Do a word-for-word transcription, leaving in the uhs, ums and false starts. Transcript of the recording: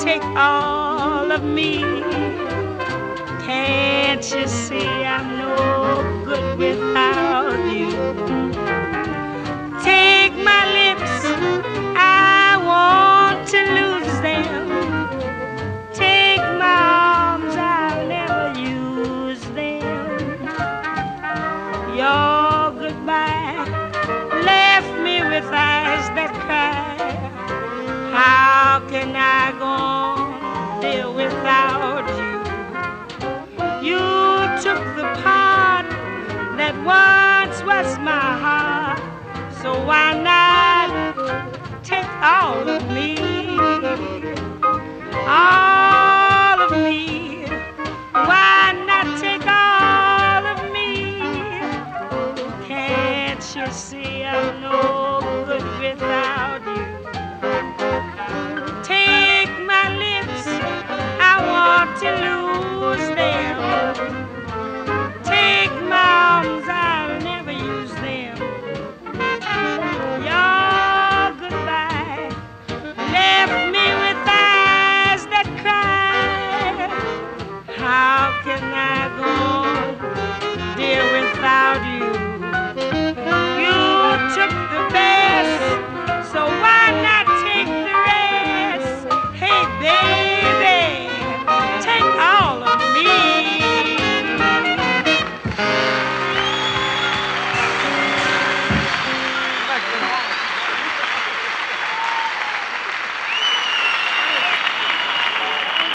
take all of me. Can't you see I'm no good without you? Take my lips, I want to lose them. Take my arms, I'll never use them. Your goodbye left me with eyes that cry. How can I go on, dear, without you? You took the part that once was my heart, so why not take all of me?